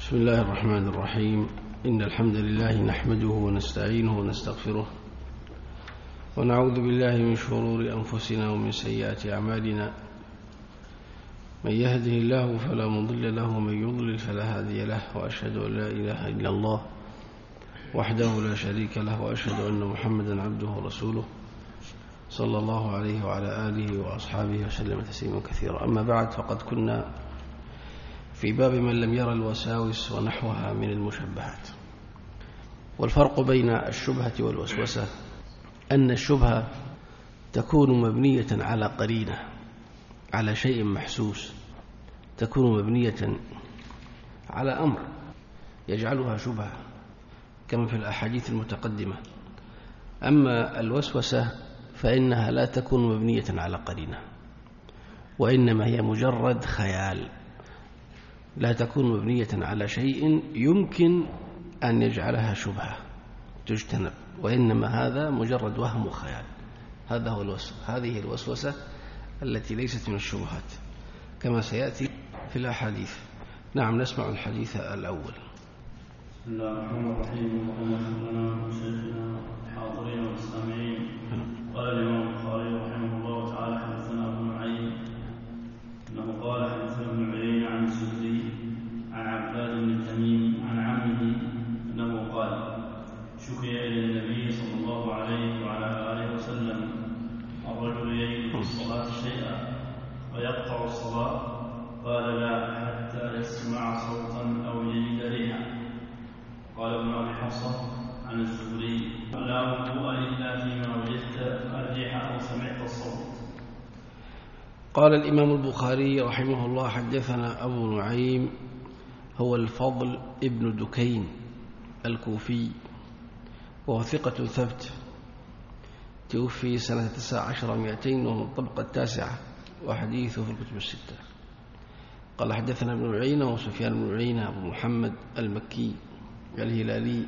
بسم الله الرحمن الرحيم. إن الحمد لله نحمده ونستعينه ونستغفره ونعوذ بالله من شرور أنفسنا ومن سيئات أعمالنا. من يهده الله فلا مضل له ومن يضلل فلا هادي له، وأشهد أن لا إله إلا الله وحده لا شريك له، وأشهد أن محمدا عبده ورسوله صلى الله عليه وعلى آله وأصحابه وسلم تسليما كثيرا. أما بعد، فقد كنا في باب من لم يرى الوساوس ونحوها من المشبهات. والفرق بين الشبهة والوسوسة أن الشبهة تكون مبنية على قرينة، على شيء محسوس، تكون مبنية على أمر يجعلها شبهة كما في الأحاديث المتقدمة. أما الوسوسة فإنها لا تكون مبنية على قرينة، وإنما هي مجرد خيال، لا تكون مبنية على شيء يمكن أن يجعلها شبهة تجتنب، وإنما هذا مجرد وهم وخيال. هذا هو هذه الوسوسة التي ليست من الشبهات كما سيأتي في الأحاديث. نعم، نسمع الحديث الأول. بسم الله الرحمن الرحيم. اللهم صل على الحاضرين والسامعين. قال الإمام البخاري رحمه الله تعالى: حدثنا أبو نعيم أنه قال حدثنا ابن عيينة عن الزهري عن عباد بن تميم عن عمه أنه قال: شكي إلى النبي صلى الله عليه وعلى آله وسلم الرجل يجد في الصلاة شيئا ويقطع الصلاة، قال: لا حتى يسمع صوتا أو يجد ريحا. قال ابن أبي حفصة عن الزهري: لا وضوء إلا فيما وجدت الريح أو سمعت الصوت. قال الإمام البخاري رحمه الله: حدثنا أبو نعيم هو الفضل ابن دكين الكوفي، وهو ثقة ثبت، توفي سنة 19 وهو من الطبقة 9، وحديثه في الكتب الستة. قال: حدثنا ابن عيينة وسفيان بن عيينة أبو محمد المكي الهلالي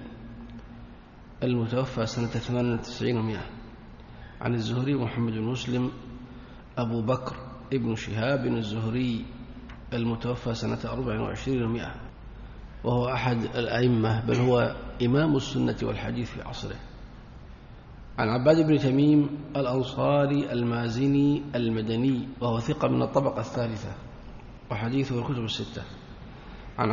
المتوفى سنة 98 و100، عن الزهري محمد بن مسلم أبو بكر ابن شهاب الزهري المتوفى سنة 24 و100، وهو أحد الأئمة، بل هو إمام السنة والحديث في عصره. عن عباد بن تميم الأنصاري المازني المدني، وهو ثقة من الطبقة الثالثة، وحديثه الكتب الستة. عن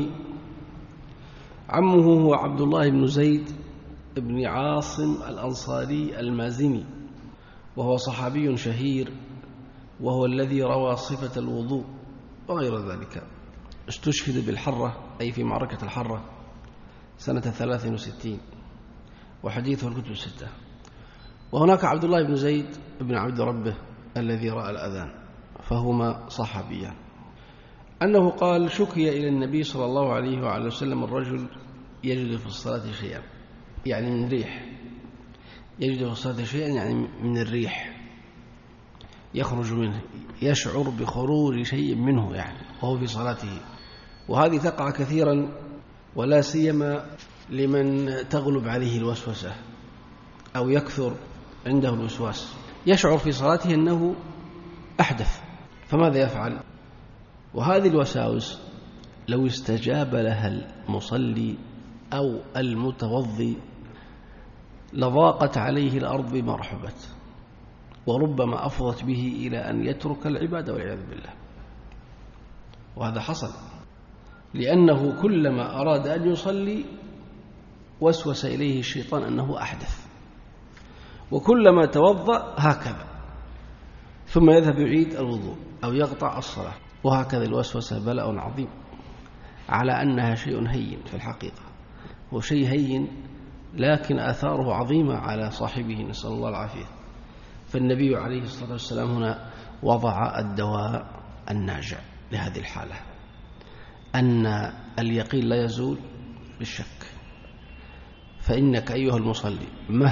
عمه هو عبد الله بن زيد بن عاصم الأنصاري المازني، وهو صحابي شهير، وهو الذي روى صفة الوضوء وغير ذلك. استشهد بالحرة، أي في معركة الحرة، سنة 63، وحديثه الكتب الستة. وهناك عبد الله بن زيد بن عبد ربه الذي رأى الأذان، فهما صحابيان. أنه قال: شكي إلى النبي صلى الله عليه وعلى وسلم الرجل يجد في الصلاة شيئا، يعني من ريح، يجد في الصلاة شيئا يعني من الريح يخرج منه، يشعر بخروج شيء منه يعني وهو في صلاته. وهذه تقع كثيرا، ولا سيما لمن تغلب عليه الوسوسة أو يكثر عنده الوسواس، يشعر في صلاته أنه أحدث، فماذا يفعل؟ وهذه الوساوس لو استجاب لها المصلي أو المتوضي لضاقت عليه الأرض بما رحبت، وربما أفضت به إلى أن يترك العبادة والعياذ بالله. وهذا حصل، لأنه كلما أراد أن يصلي وسوس إليه الشيطان أنه أحدث، وكلما توضأ هكذا، ثم يذهب يعيد الوضوء أو يقطع الصلاة، وهكذا الوسوسة بلاء عظيم، على أنها شيء هين في الحقيقة، هو شيء هين لكن آثاره عظيمة على صاحبه، نسأل الله العافية. فالنبي عليه الصلاة والسلام هنا وضع الدواء الناجع لهذه الحالة، أن اليقين لا يزول بالشك. فإنك أيها المصلي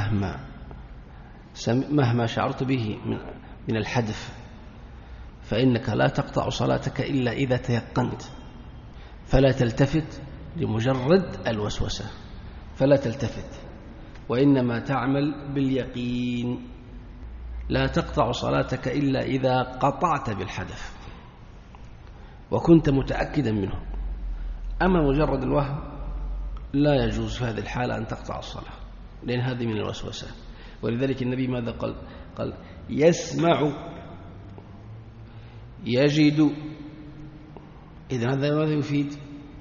مهما شعرت به من الحدث، فإنك لا تقطع صلاتك إلا إذا تيقنت، فلا تلتفت لمجرد الوسوسة، فلا تلتفت، وإنما تعمل باليقين. لا تقطع صلاتك إلا إذا قطعت بالحدث وكنت متأكدا منه، أما مجرد الوهم لا يجوز في هذه الحالة أن تقطع الصلاة، لأن هذه من الوسوسة. ولذلك النبي ماذا قال يسمع يجد. إذن هذا ماذا يفيد؟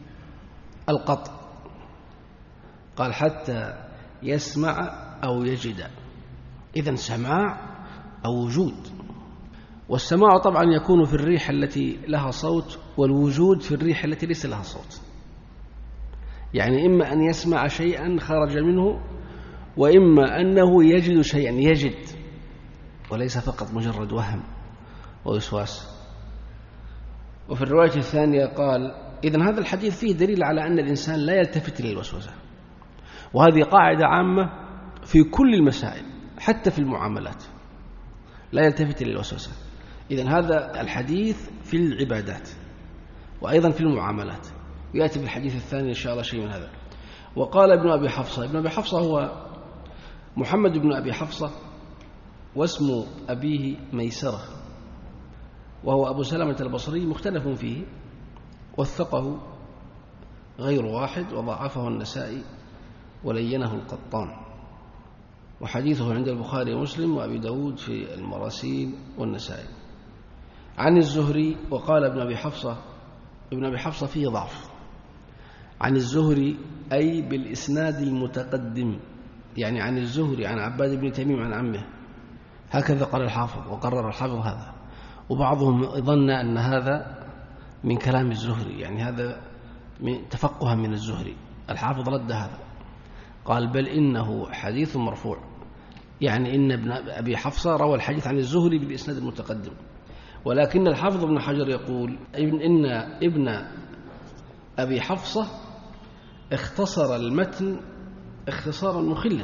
القطع. قال حتى يسمع أو يجد. إذن سماع أو وجود. والسماع طبعا يكون في الريح التي لها صوت، والوجود في الريح التي ليس لها صوت. يعني إما أن يسمع شيئا خرج منه، وإما أنه يجد شيئا، يجد وليس فقط مجرد وهم ووسواس. وفي الرواية الثانية قال إذن هذا الحديث فيه دليل على أن الإنسان لا يلتفت للوسوسة، وهذه قاعدة عامة في كل المسائل حتى في المعاملات، لا يلتفت للوسوسة. إذن هذا الحديث في العبادات وأيضا في المعاملات، ويأتي بالحديث الثاني إن شاء الله شيء من هذا. وقال ابن أبي حفصة، ابن أبي حفصة هو محمد بن أبي حفصة، واسم أبيه ميسرة، وهو أبو سلمة البصري، مختلف فيه، وثقه غير واحد، وضعفه النسائي ولينه القطان، وحديثه عند البخاري ومسلم وأبي داود في المراسيل والنسائي. عن الزهري، وقال ابن أبي حفصة فيه ضعف. عن الزهري أي بالإسناد المتقدم، يعني عن الزهري عن عباد بن تميم عن عمه، هكذا قال الحافظ وقرر الحافظ هذا. وبعضهم ظن أن هذا من كلام الزهري، يعني هذا تفقها من الزهري. الحافظ رد هذا، قال بل إنه حديث مرفوع، يعني إن ابن أبي حفصة روى الحديث عن الزهري بالإسناد المتقدم. ولكن الحافظ ابن حجر يقول إن ابن أبي حفصة اختصر المتن اختصارا مخلا.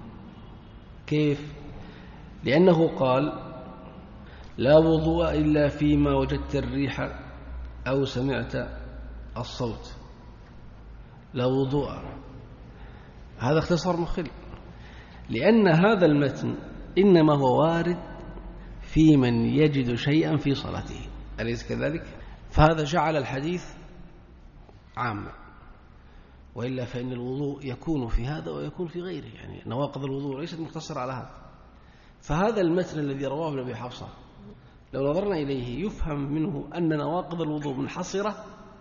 كيف؟ لأنه قال لا وضوء إلا فيما وجدت الريح أو سمعت الصوت. لا وضوء، هذا اختصار مخل، لأن هذا المتن إنما هو وارد في من يجد شيئا في صلاته، أليس كذلك؟ فهذا جعل الحديث عاما، وإلا فإن الوضوء يكون في هذا ويكون في غيره، يعني نواقض الوضوء ليست مقتصرة على هذا. فهذا المتن الذي رواه ابن أبي حفصة لو نظرنا إليه يفهم منه أن نواقض الوضوء منحصرة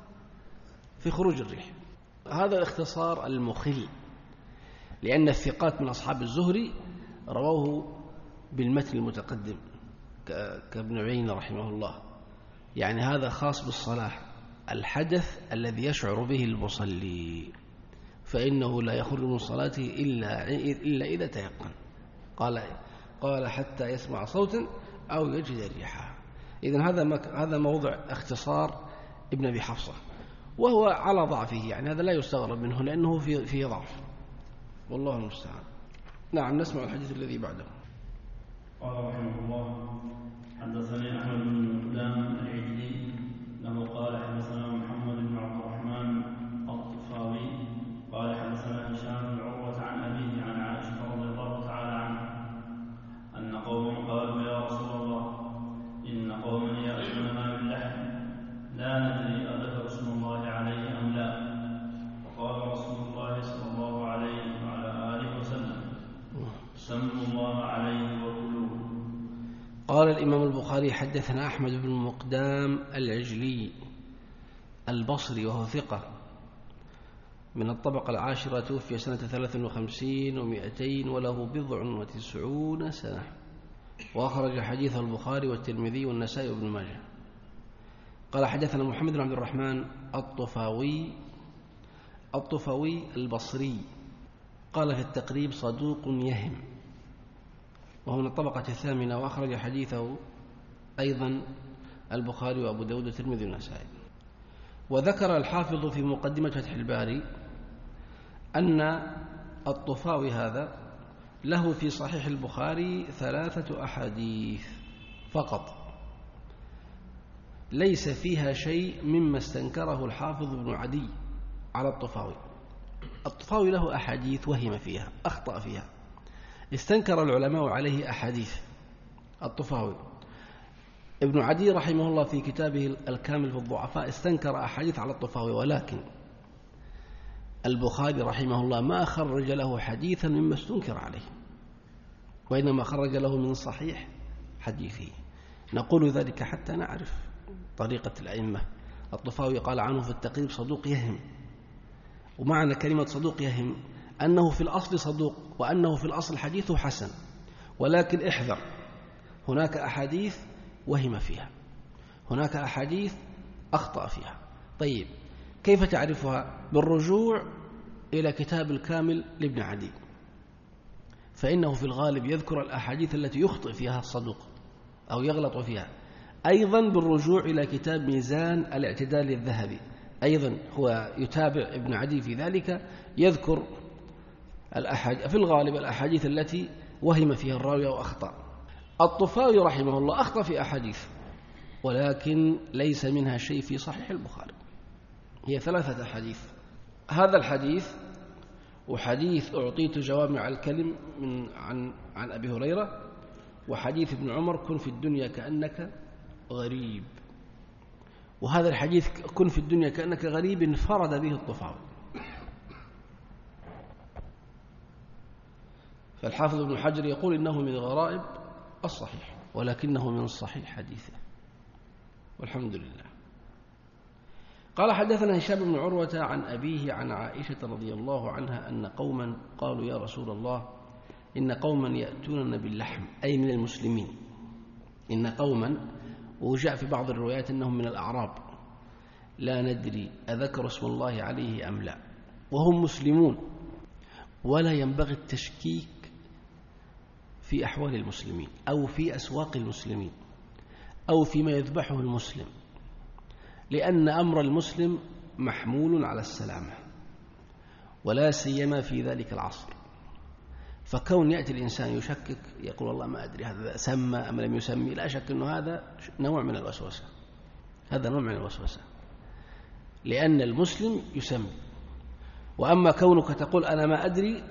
في خروج الريح. هذا الاختصار المخل، لأن الثقات من أصحاب الزهري رواه بالمتن المتقدم كابن عيينة رحمه الله، يعني هذا خاص بالصلاة، الحدث الذي يشعر به المصلي، فإنه لا يخرج من صلاته إلا إذا تيقن. قال حتى يسمع صوتا أو يجد ريحها. إذن هذا موضع اختصار ابن أبي حفصة، وهو على ضعفه، يعني هذا لا يستغرب منه لأنه فيه ضعف، والله المستعان. نعم، نسمع الحديث الذي بعده. قال رحمه الله حدثني أحمد بن مقدام العجلي له قال حدثنا محمد بن عبد الرحمن الطفاوي قال حدثنا هشام بن عروة عن أبيه عن عائشة رضي الله تعالى عنها أن قوما قالوا يا رسول الله إن قوما يأكلوننا باللحم لا ندري أذكر اسم الله عليه أم لا، وقال رسول الله صلى الله عليه وعلى آله وسلم سموا الله عليه وكلوه. قال الإمام البخاري حدثنا أحمد بن مقدام العجلي البصري، وهو ثقة من الطبقة العاشرة، توفي سنة 53 و200 وله 90 سنة، وأخرج حديثه البخاري والترمذي والنسائي وابن ماجه. قال حدثنا محمد بن عبد الرحمن الطفاوي البصري، قال في التقريب صدوق يهم، وهو من الطبقة الثامنة، وأخرج حديثه أيضا البخاري وأبو داود والترمذي والنسائي. وذكر الحافظ في مقدمة فتح الباري أن الطفاوي هذا له في صحيح البخاري 3 أحاديث فقط، ليس فيها شيء مما استنكره الحافظ ابن عدي على الطفاوي. الطفاوي له أحاديث وهم فيها، أخطأ فيها، استنكر العلماء عليه أحاديث الطفاوي. ابن عدي رحمه الله في كتابه الكامل في الضعفاء استنكر أحاديث على الطفاوي، ولكن البخاري رحمه الله ما خرج له حديثا مما استنكر عليه، وإنما خرج له من صحيح حديثه. نقول ذلك حتى نعرف طريقة الأئمة. الطفاوي قال عنه في التقريب صدوق يهم، ومعنى كلمة صدوق يهم أنه في الأصل صدوق، وأنه في الأصل حديثه حسن، ولكن احذر، هناك أحاديث وهم فيها، هناك أحاديث أخطأ فيها. طيب كيف تعرفها؟ بالرجوع إلى كتاب الكامل لابن عدي، فإنه في الغالب يذكر الأحاديث التي يخطئ فيها الصدوق أو يغلط فيها. أيضا بالرجوع إلى كتاب ميزان الاعتدال للذهبي، أيضا هو يتابع ابن عدي في ذلك، يذكر في الغالب الأحاديث التي وهم فيها الراوي أو أخطأ. الطفاوي رحمه الله أخطأ في أحاديث، ولكن ليس منها شيء في صحيح البخاري. هي 3 أحاديث، هذا الحديث وحديث أعطيت جوامع الكلم عن أبي هريرة، وحديث ابن عمر كن في الدنيا كأنك غريب. وهذا الحديث كن في الدنيا كأنك غريب انفرد به الطفاوي. فالحافظ ابن حجر يقول إنه من الغرائب الصحيح، ولكنه من الصحيح حديثه، والحمد لله. قال حدثنا هشام بن عروة عن أبيه عن عائشة رضي الله عنها أن قوما قالوا يا رسول الله إن قوما يأتوننا باللحم، أي من المسلمين. إن قوما، وجاء في بعض الروايات أنهم من الأعراب، لا ندري أذكر اسم الله عليه أم لا، وهم مسلمون، ولا ينبغي التشكيك في أحوال المسلمين أو في أسواق المسلمين أو فيما يذبحه المسلم، لأن أمر المسلم محمول على السلامة، ولا سيما في ذلك العصر. فكون يأتي الإنسان يشكك، يقول والله ما أدري هذا سمى أم لم يسمي، لا شك أنه هذا نوع من الوسوسة، هذا نوع من الوسوسة، لأن المسلم يسمي. وأما كونك تقول أنا ما أدري،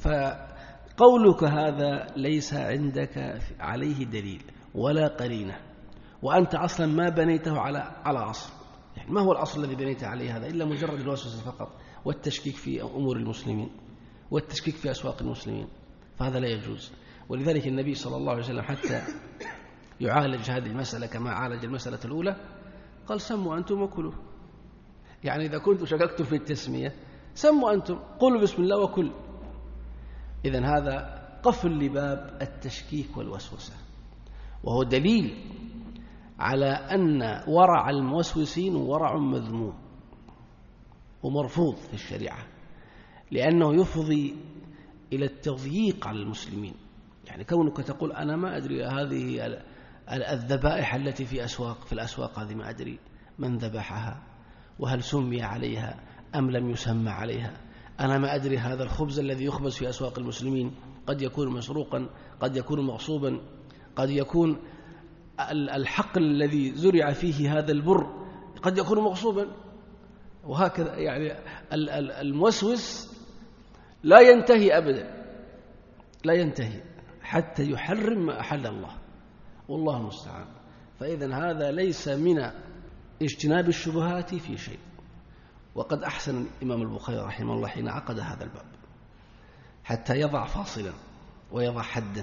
فقولك هذا ليس عندك عليه دليل ولا قرينة، وأنت أصلا ما بنيته على أصل. يعني ما هو الأصل الذي بنيت عليه هذا إلا مجرد الوسوسة فقط، والتشكيك في أمور المسلمين والتشكيك في أسواق المسلمين، فهذا لا يجوز. ولذلك النبي صلى الله عليه وسلم حتى يعالج هذه المسألة كما عالج المسألة الأولى قال سموا أنتم وكلوا. يعني إذا كنتم شككتم في التسمية سموا أنتم، قولوا بسم الله وكل. إذن هذا قفل لباب التشكيك والوسوسة، وهو دليل على أن ورع الموسوسين ورع مذموم ومرفوض في الشريعة، لأنه يفضي إلى التضييق على المسلمين. يعني كونك تقول أنا ما أدري هذه الذبائح التي في الأسواق هذه ما أدري من ذبحها وهل سمي عليها أم لم يسمى عليها، أنا ما أدري هذا الخبز الذي يخبز في أسواق المسلمين قد يكون مسروقا، قد يكون مغصوبا، قد يكون الحقل الذي زرع فيه هذا البر قد يكون مغصوبا، وهكذا. يعني الموسوس لا ينتهي أبدا، لا ينتهي حتى يحرم ما أحل الله، والله المستعان. فإذن هذا ليس من اجتناب الشبهات في شيء. وقد أحسن الإمام البخاري رحمه الله حين عقد هذا الباب حتى يضع فاصلا ويضع حدا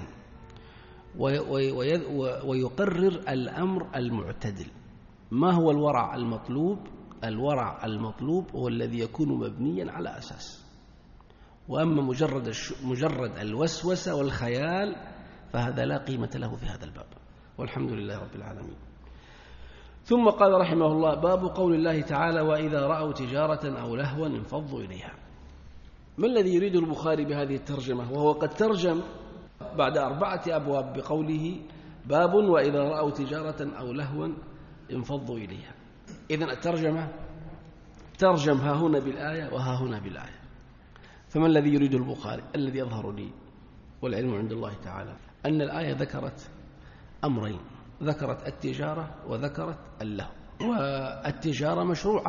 ويقرر الأمر المعتدل. ما هو الورع المطلوب؟ الورع المطلوب هو الذي يكون مبنيا على أساس، وأما مجرد الوسوسة والخيال فهذا لا قيمة له في هذا الباب، والحمد لله رب العالمين. ثم قال رحمه الله باب قول الله تعالى وإذا رأوا تجارة أو لهوا انفضوا إليها. ما الذي يريد البخاري بهذه الترجمة وهو قد ترجم بعد 4 أبواب بقوله باب وإذا رأوا تجارة أو لهوا انفضوا إليها؟ إذن الترجمة ترجم ها هنا بالآية وها هنا بالآية. فما الذي يريد البخاري؟ الذي يظهر لي والعلم عند الله تعالى أن الآية ذكرت أمرين، ذكرت التجارة وذكرت اللهو. والتجارة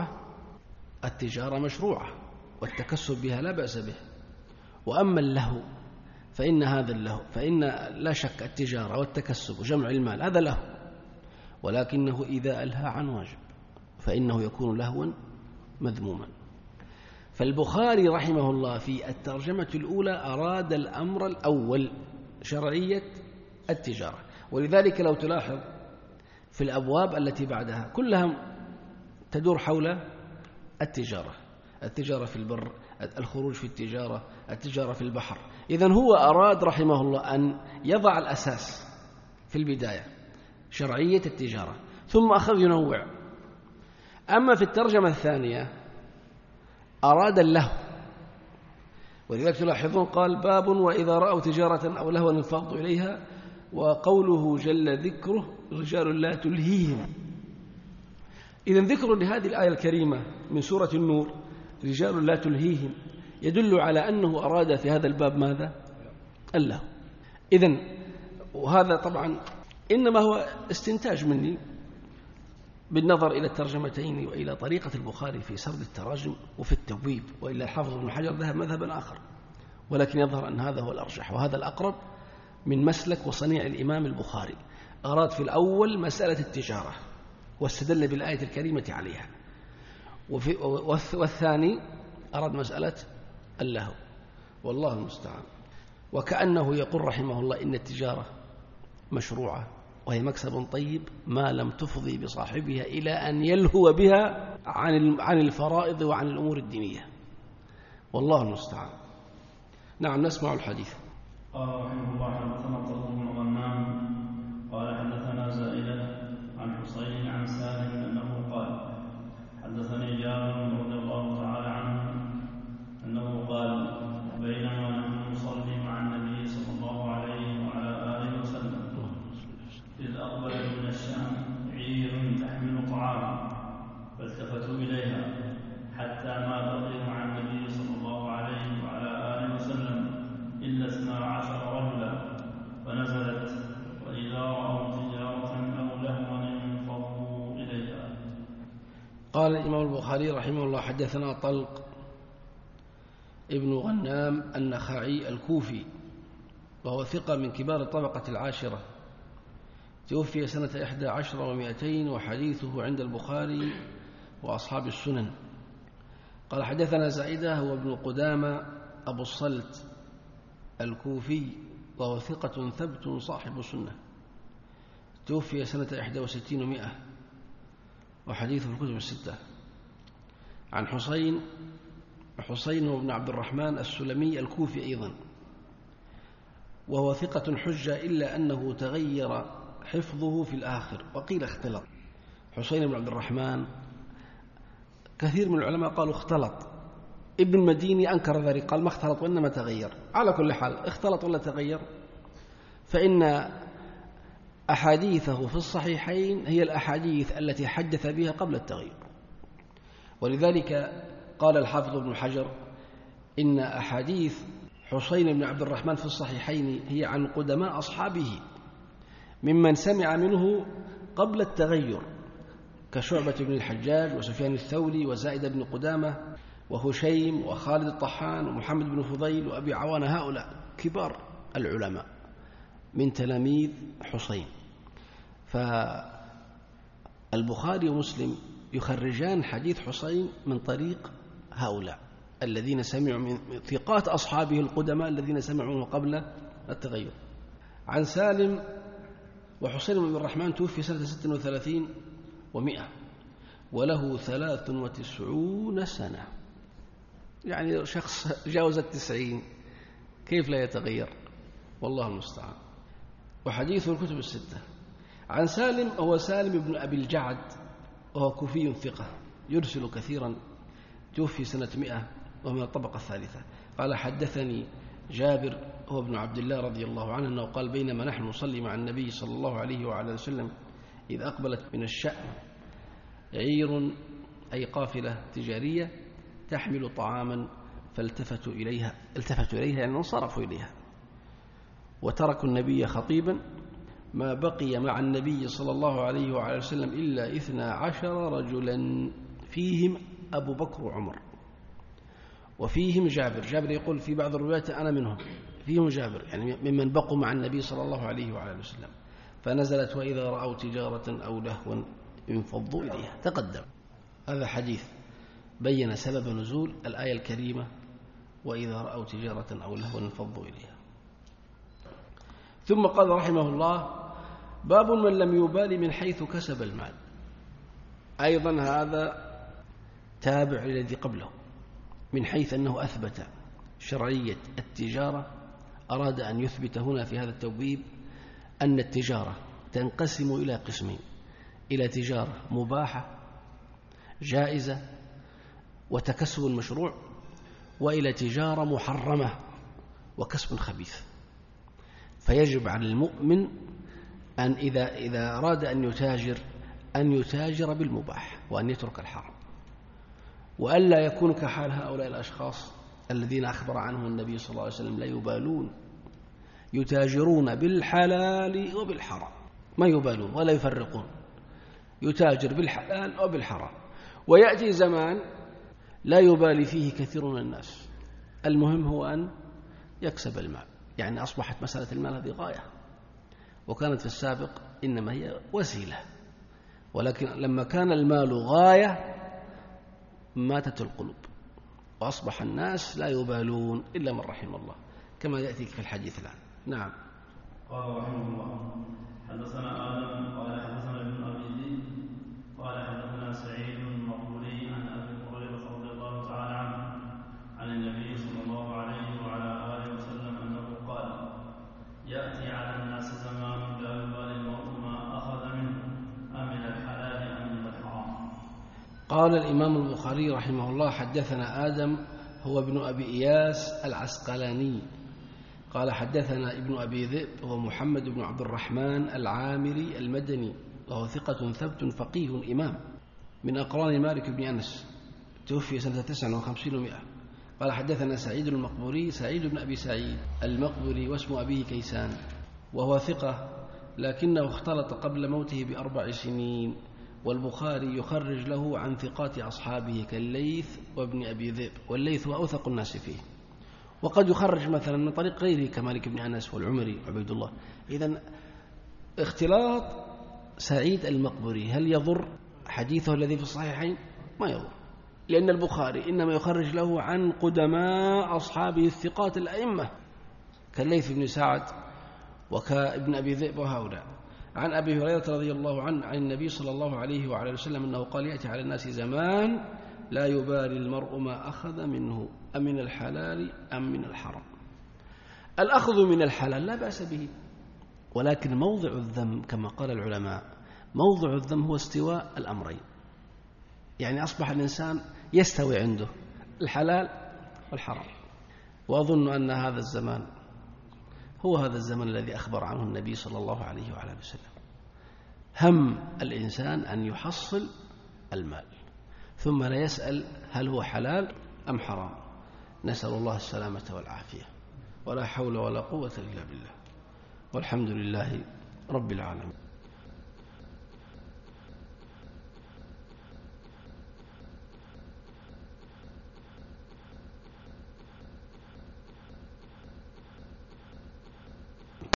مشروعة والتكسب بها لا بأس به. وأما اللهو فإن هذا اللهو، فإن لا شك التجارة والتكسب وجمع المال هذا لهو، ولكنه إذا ألهى عن واجب فإنه يكون لهوا مذموما. فالبخاري رحمه الله في الترجمة الأولى أراد الأمر الأول شرعية التجارة، ولذلك لو تلاحظ في الأبواب التي بعدها كلها تدور حول التجارة في البر، الخروج في التجارة في البحر. إذن هو أراد رحمه الله أن يضع الأساس في البداية شرعية التجارة، ثم أخذ ينوع. أما في الترجمة الثانية أراد اللهو، ولذلك تلاحظون قال باب وإذا رأوا تجارة أو لهوا انفضوا إليها، وقوله جل ذكره رجال لا تلهيهم. إذن ذكر لهذه الآية الكريمة من سورة النور رجال لا تلهيهم يدل على أنه أراد في هذا الباب ماذا؟ اللهو. إذن وهذا طبعا إنما هو استنتاج مني بالنظر إلى الترجمتين وإلى طريقة البخاري في سرد التراجم وفي التبويب، وإلا الحافظ ابن حجر ذهب مذهبا آخر، ولكن يظهر أن هذا هو الأرجح وهذا الأقرب من مسلك وصنيع الإمام البخاري. أراد في الأول مسألة التجارة واستدل بالآية الكريمة عليها، والثاني أراد مسألة اللهو، والله المستعان. وكأنه يقول رحمه الله إن التجارة مشروعة وهي مكسب طيب ما لم تفضي بصاحبها إلى أن يلهو بها عن الفرائض وعن الأمور الدينية، والله المستعان. نعم، نسمع الحديث. قال رحمه الله حدثنا الطلق بن غنام قال حدثنا زائدة عن حسين عن سالم أنه قال حدثني جابر رضي الله تعالى عنه أنه قال بينما نحن نصلي مع النبي صلى الله عليه وعلى آله وسلم إذ أقبل من الشام عير تحمل طعاما فالتفتوا إليها حتى ما بقي مع النبي صلى الله عليه وعلى آله وسلم إلا 12 رجلا، فنزلت وإذا رأوا تجارة أو لهوا انفضوا إليها. قال الإمام البخاري رحمه الله حدثنا طلق ابن غنام النخعي الكوفي، وهو ثقة من كبار الطبقة العاشرة، توفي سنة 11 و200، وحديثه عند البخاري وأصحاب السنن. قال حدثنا زائدة هو ابن قدامة أبو الصلت الكوفي، وهو ثقة ثبت صاحب سنة، توفي سنة 61 و100، وحديثه في الكتب الستة. عن حسين بن عبد الرحمن السلمي الكوفي أيضا، وهو ثقة حجة إلا أنه تغير حفظه في الآخر وقيل اختلط. حسين بن عبد الرحمن كثير من العلماء قالوا اختلط، ابن المديني أنكر ذلك قال ما اختلط وإنما تغير. على كل حال اختلط ولا تغير، فإن أحاديثه في الصحيحين هي الأحاديث التي حدث بها قبل التغير، ولذلك قال الحافظ ابن حجر إن أحاديث حسين بن عبد الرحمن في الصحيحين هي عن قدماء أصحابه ممن سمع منه قبل التغير، كشعبة بن الحجاج وسفيان الثوري وزائد بن قدامة وهشيم وخالد الطحان ومحمد بن فضيل وأبي عوان، هؤلاء كبار العلماء من تلاميذ حسين. فالبخاري ومسلم يخرجان حديث حسين من طريق هؤلاء الذين سمعوا من ثقات أصحابه القدماء الذين سمعوا منه قبل التغير. عن سالم وحسين بن الرحمن توفي سنة 36 و100، وله 93 سنة، يعني شخص جاوز 90، كيف لا يتغير؟ والله المستعان. وحديثه الكتب الستة. عن سالم هو سالم بن أبي الجعد، وهو كوفي ثقة يرسل كثيرا، توفي سنة 100 ومن الطبقة الثالثة. قال حدثني جابر هو ابن عبد الله رضي الله عنه أنه قال بينما نحن نصلي مع النبي صلى الله عليه وعلى وسلم إذ أقبلت من الشأم عير أي قافلة تجارية تحمل طعاما فالتفتوا إليها يعني انصرفوا إليها، وتركوا النبي خطيبا، ما بقي مع النبي صلى الله عليه وعلى وسلم إلا 12 رجلا، فيهم أبو بكر وعمر، وفيهم جابر يقول في بعض الروايات أنا منهم، فيهم جابر يعني ممن بقوا مع النبي صلى الله عليه وعلى وسلم. فنزلت وإذا رأوا تجارة أو لهوا انفضوا إليها، تقدم. هذا حديث. بين سبب نزول الآية الكريمة وإذا رأوا تجارة أو لهوا انفضوا إليها. ثم قال رحمه الله: باب من لم يبال من حيث كسب المال. أيضا هذا تابع للذي قبله، من حيث أنه أثبت شرعية التجارة. أراد أن يثبت هنا في هذا التبويب أن التجارة تنقسم إلى قسمين: إلى تجارة مباحة جائزة وتكسب مشروع، وإلى تجارة محرمة وكسب خبيث. فيجب على المؤمن أن إذا أراد أن يتاجر بالمباح وأن يترك الحرام، وألا يكون كحال هؤلاء الأشخاص الذين أخبر عنهم النبي صلى الله عليه وسلم: لا يبالون، يتاجرون بالحلال وبالحرام، ما يبالون ولا يفرقون، يتاجر بالحلال وبالحرام. ويأتي زمان لا يبالي فيه كثير من الناس، المهم هو أن يكسب المال. يعني أصبحت مسألة المال هذه غاية، وكانت في السابق إنما هي وسيلة، ولكن لما كان المال غاية ماتت القلوب، وأصبح الناس لا يبالون إلا من رحم الله، كما يأتي في الحديث الآن. نعم. قال رحمه الله: حدثنا آدم قال حدثنا ابن أبي ذئب قال حدثنا سعيد المقبوري عن أبي هريرة رضي الله تعالى عنه عن النبي صلى الله عليه وعلى آله وسلم أنه قال: يأتي على الناس زمان لا يبالي المرء ما أخذ منه أمن الحلال أم من الحرام. قال الإمام البخاري رحمه الله: حدثنا آدم هو ابن أبي إياس العسقلاني قال حدثنا ابن أبي ذئب هو محمد بن عبد الرحمن العامري المدني، وهو ثقة ثبت فقيه إمام من أقران مالك بن أنس، توفي سنة 59 و100. قال حدثنا سعيد المقبوري، سعيد بن أبي سعيد المقبوري واسم أبيه كيسان، وهو ثقة لكنه اختلط قبل موته ب4 سنين، والبخاري يخرج له عن ثقات أصحابه كالليث وابن أبي ذئب، والليث هو أوثق الناس فيه، وقد يخرج مثلا من طريق غيره كمالك بن أنس والعمري وعبيد الله. إذن اختلاط سعيد المقبوري هل يضر حديثه الذي في الصحيحين؟ ما يضر، لأن البخاري إنما يخرج له عن قدماء أصحابه الثقات الأئمة كالليث بن سعد وكابن أبي ذئب وهؤلاء. عن أبي هريرة رضي الله عنه عن النبي صلى الله عليه وعلى وسلم أنه قال: يأتي على الناس زمان لا يبالي المرء ما أخذ منه أمن الحلال أم من الحرام. الأخذ من الحلال لا بأس به، ولكن موضع الذم كما قال العلماء، موضع الذم هو استواء الأمرين، يعني أصبح الإنسان يستوي عنده الحلال والحرام. وأظن أن هذا الزمان هو هذا الزمن الذي أخبر عنه النبي صلى الله عليه وعلى وسلم. هم الإنسان أن يحصل المال ثم لا يسأل هل هو حلال أم حرام. نسأل الله السلامة والعافية، ولا حول ولا قوة إلا بالله، والحمد لله رب العالمين.